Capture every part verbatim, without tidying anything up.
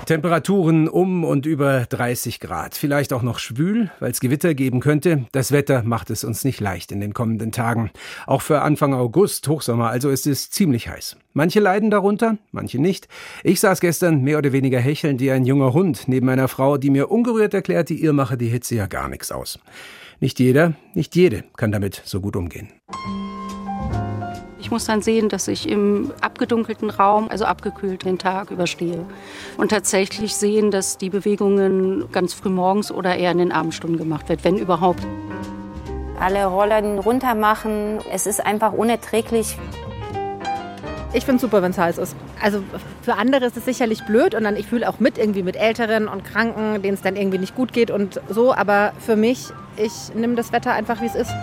Temperaturen um und über dreißig Grad. Vielleicht auch noch schwül, weil es Gewitter geben könnte. Das Wetter macht es uns nicht leicht in den kommenden Tagen. Auch für Anfang August, Hochsommer, also ist es ziemlich heiß. Manche leiden darunter, manche nicht. Ich saß gestern mehr oder weniger hechelnd wie ein junger Hund neben einer Frau, die mir ungerührt erklärte, ihr mache die Hitze ja gar nichts aus. Nicht jeder, nicht jede kann damit so gut umgehen. Ich muss dann sehen, dass ich im abgedunkelten Raum, also abgekühlt, den Tag überstehe. Und tatsächlich sehen, dass die Bewegungen ganz früh morgens oder eher in den Abendstunden gemacht wird, wenn überhaupt. Alle Rollen runter machen. Es ist einfach unerträglich. Ich finde es super, wenn es heiß ist. Also für andere ist es sicherlich blöd und dann ich fühle auch mit irgendwie mit Älteren und Kranken, denen es dann irgendwie nicht gut geht und so. Aber für mich, ich nehme das Wetter einfach, wie es ist.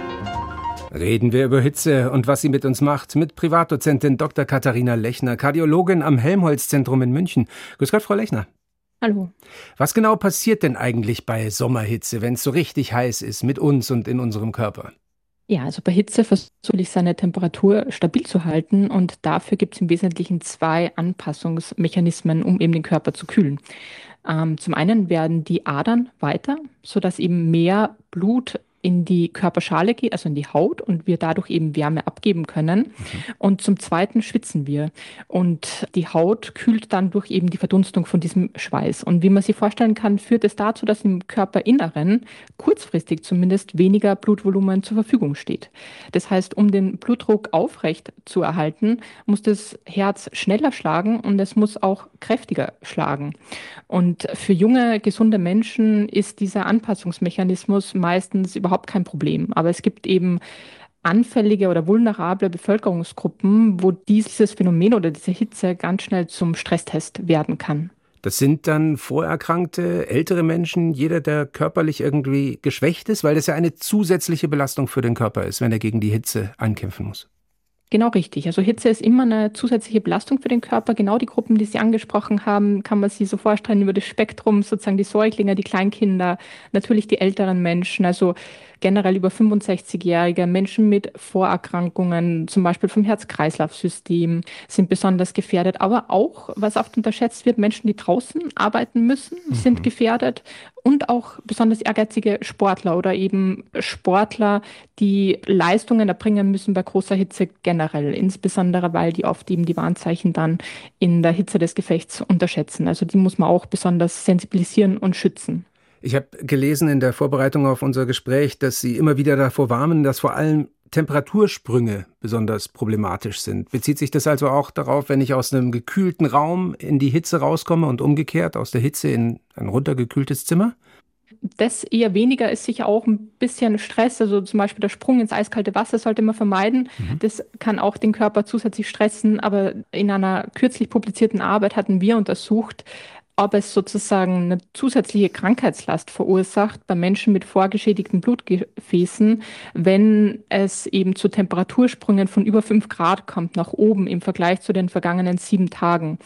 Reden wir über Hitze und was sie mit uns macht, mit Privatdozentin Doktor Katharina Lechner, Kardiologin am Helmholtz-Zentrum in München. Grüß Gott, Frau Lechner. Hallo. Was genau passiert denn eigentlich bei Sommerhitze, wenn es so richtig heiß ist, mit uns und in unserem Körper? Ja, also bei Hitze versuche ich seine Temperatur stabil zu halten und dafür gibt es im Wesentlichen zwei Anpassungsmechanismen, um eben den Körper zu kühlen. Ähm, zum einen werden die Adern weiter, sodass eben mehr Blut in die Körperschale geht, also in die Haut und wir dadurch eben Wärme abgeben können. Mhm. Und zum Zweiten schwitzen wir und die Haut kühlt dann durch eben die Verdunstung von diesem Schweiß. Und wie man sich vorstellen kann, führt es dazu, dass im Körperinneren kurzfristig zumindest weniger Blutvolumen zur Verfügung steht. Das heißt, um den Blutdruck aufrecht zu erhalten, muss das Herz schneller schlagen und es muss auch kräftiger schlagen. Und für junge, gesunde Menschen ist dieser Anpassungsmechanismus meistens überhaupt kein Problem. Aber es gibt eben anfällige oder vulnerable Bevölkerungsgruppen, wo dieses Phänomen oder diese Hitze ganz schnell zum Stresstest werden kann. Das sind dann vorerkrankte, ältere Menschen, jeder, der körperlich irgendwie geschwächt ist, weil das ja eine zusätzliche Belastung für den Körper ist, wenn er gegen die Hitze ankämpfen muss. Genau richtig. Also Hitze ist immer eine zusätzliche Belastung für den Körper. Genau die Gruppen, die Sie angesprochen haben, kann man sich so vorstellen über das Spektrum, sozusagen die Säuglinge, die Kleinkinder, natürlich die älteren Menschen, also generell über fünfundsechzigjährige Menschen mit Vorerkrankungen, zum Beispiel vom Herz-Kreislauf-System, sind besonders gefährdet. Aber auch, was oft unterschätzt wird, Menschen, die draußen arbeiten müssen, mhm. sind gefährdet. Und auch besonders ehrgeizige Sportler oder eben Sportler, die Leistungen erbringen müssen bei großer Hitze generell. Insbesondere, weil die oft eben die Warnzeichen dann in der Hitze des Gefechts unterschätzen. Also die muss man auch besonders sensibilisieren und schützen. Ich habe gelesen in der Vorbereitung auf unser Gespräch, dass Sie immer wieder davor warnen, dass vor allem Temperatursprünge besonders problematisch sind. Bezieht sich das also auch darauf, wenn ich aus einem gekühlten Raum in die Hitze rauskomme und umgekehrt aus der Hitze in ein runtergekühltes Zimmer? Das eher weniger ist sicher auch ein bisschen Stress. Also zum Beispiel der Sprung ins eiskalte Wasser sollte man vermeiden. Mhm. Das kann auch den Körper zusätzlich stressen. Aber in einer kürzlich publizierten Arbeit hatten wir untersucht, ob es sozusagen eine zusätzliche Krankheitslast verursacht bei Menschen mit vorgeschädigten Blutgefäßen, wenn es eben zu Temperatursprüngen von über fünf Grad kommt nach oben im Vergleich zu den vergangenen sieben Tagen.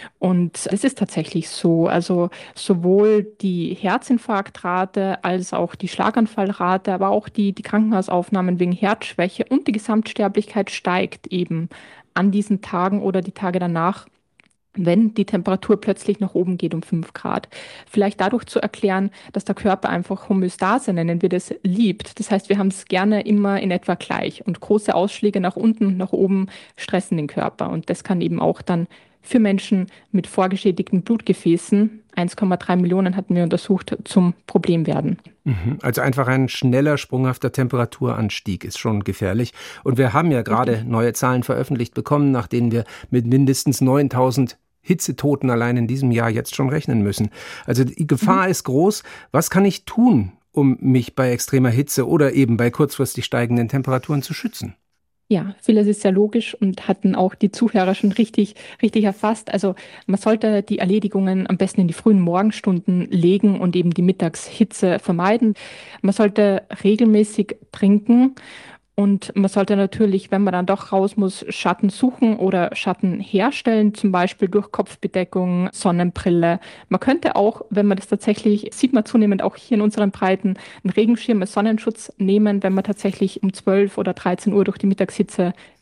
Und das ist tatsächlich so. Also sowohl die Herzinfarktrate als auch die Schlaganfallrate, aber auch die, die Krankenhausaufnahmen wegen Herzschwäche und die Gesamtsterblichkeit steigt eben an diesen Tagen oder die Tage danach, wenn die Temperatur plötzlich nach oben geht um fünf Grad. Vielleicht dadurch zu erklären, dass der Körper einfach Homöostase, nennen wir das, liebt. Das heißt, wir haben es gerne immer in etwa gleich. Und große Ausschläge nach unten, nach oben stressen den Körper. Und das kann eben auch dann für Menschen mit vorgeschädigten Blutgefäßen, eins Komma drei Millionen hatten wir untersucht, zum Problem werden. Also einfach ein schneller, sprunghafter Temperaturanstieg ist schon gefährlich. Und wir haben ja gerade neue Zahlen veröffentlicht bekommen, nach denen wir mit mindestens neuntausend Hitzetoten allein in diesem Jahr jetzt schon rechnen müssen. Also die Gefahr mhm. ist groß. Was kann ich tun, um mich bei extremer Hitze oder eben bei kurzfristig steigenden Temperaturen zu schützen? Ja, vieles ist sehr logisch und hatten auch die Zuhörer schon richtig, richtig erfasst. Also man sollte die Erledigungen am besten in die frühen Morgenstunden legen und eben die Mittagshitze vermeiden. Man sollte regelmäßig trinken. Und man sollte natürlich, wenn man dann doch raus muss, Schatten suchen oder Schatten herstellen, zum Beispiel durch Kopfbedeckung, Sonnenbrille. Man könnte auch, wenn man das tatsächlich, sieht man zunehmend auch hier in unseren Breiten, einen Regenschirm als Sonnenschutz nehmen, wenn man tatsächlich um zwölf oder dreizehn Uhr durch die Mittagshitze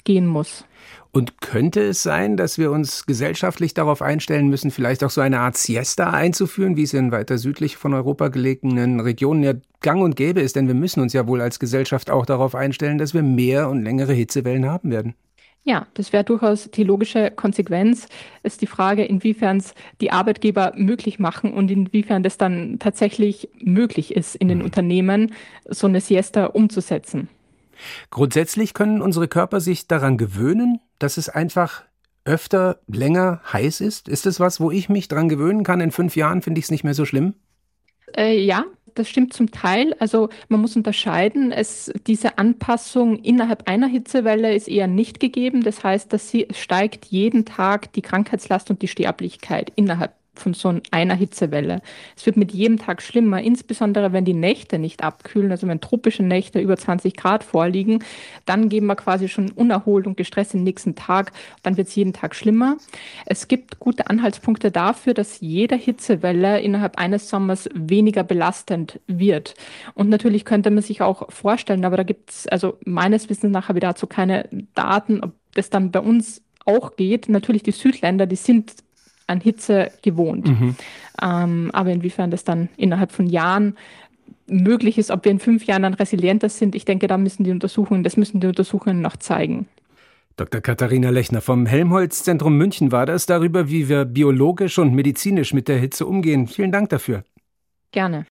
gehen muss. Und könnte es sein, dass wir uns gesellschaftlich darauf einstellen müssen, vielleicht auch so eine Art Siesta einzuführen, wie es in weiter südlich von Europa gelegenen Regionen ja gang und gäbe ist? Denn wir müssen uns ja wohl als Gesellschaft auch darauf einstellen, dass wir mehr und längere Hitzewellen haben werden. Ja, das wäre durchaus die logische Konsequenz. Es ist die Frage, inwiefern es die Arbeitgeber möglich machen und inwiefern das dann tatsächlich möglich ist, in den mhm. Unternehmen so eine Siesta umzusetzen. Grundsätzlich können unsere Körper sich daran gewöhnen, dass es einfach öfter, länger heiß ist. Ist das was, wo ich mich dran gewöhnen kann? In fünf Jahren finde ich es nicht mehr so schlimm? Äh, ja, das stimmt zum Teil. Also man muss unterscheiden, es, diese Anpassung innerhalb einer Hitzewelle ist eher nicht gegeben. Das heißt, dass sie steigt jeden Tag die Krankheitslast und die Sterblichkeit innerhalb von so einer Hitzewelle. Es wird mit jedem Tag schlimmer, insbesondere wenn die Nächte nicht abkühlen, also wenn tropische Nächte über zwanzig Grad vorliegen, dann gehen wir quasi schon unerholt und gestresst den nächsten Tag, dann wird es jeden Tag schlimmer. Es gibt gute Anhaltspunkte dafür, dass jede Hitzewelle innerhalb eines Sommers weniger belastend wird. Und natürlich könnte man sich auch vorstellen, aber da gibt es also meines Wissens nach habe ich dazu keine Daten, ob das dann bei uns auch geht. Natürlich die Südländer, die sind an Hitze gewohnt. Mhm. Ähm, aber inwiefern das dann innerhalb von Jahren möglich ist, ob wir in fünf Jahren dann resilienter sind, ich denke, da müssen die Untersuchungen, das müssen die Untersuchungen noch zeigen. Doktor Katharina Lechner vom Helmholtz-Zentrum München war das, darüber, wie wir biologisch und medizinisch mit der Hitze umgehen. Vielen Dank dafür. Gerne.